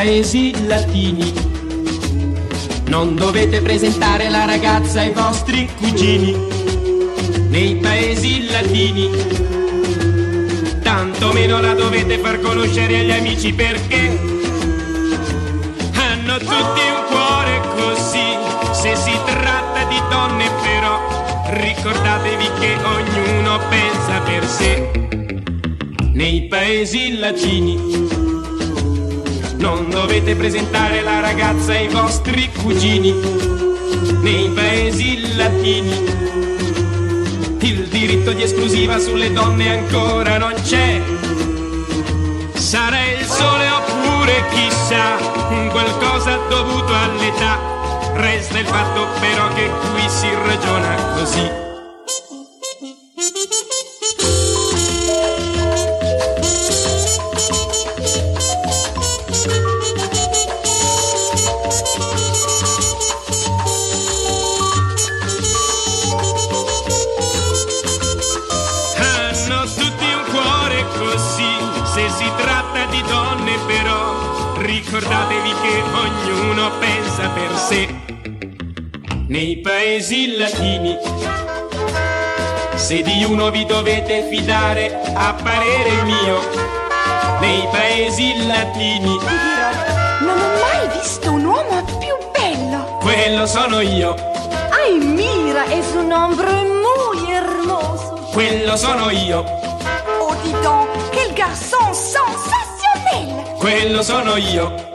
paesi latini non dovete presentare la ragazza ai vostri cugini. Nei paesi latini tantomeno la dovete far conoscere agli amici, perché hanno tutti un cuore così. Se si tratta di donne però ricordatevi che ognuno pensa per sé. Nei paesi latini non dovete presentare la ragazza ai vostri cugini. Nei paesi latini il diritto di esclusiva sulle donne ancora non c'è. Sarà il sole oppure chissà, qualcosa dovuto all'età. Resta il fatto però che qui si ragiona così. Se si tratta di donne però ricordatevi che ognuno pensa per sé. Nei paesi latini se di uno vi dovete fidare a parere mio. Nei paesi latini ti dirò, non ho mai visto un uomo più bello. Quello sono io. Ay, mira, es un hombre muy hermoso. Quello sono io. Oh, dis donc, quel garçon sensationnel! Quello sono io.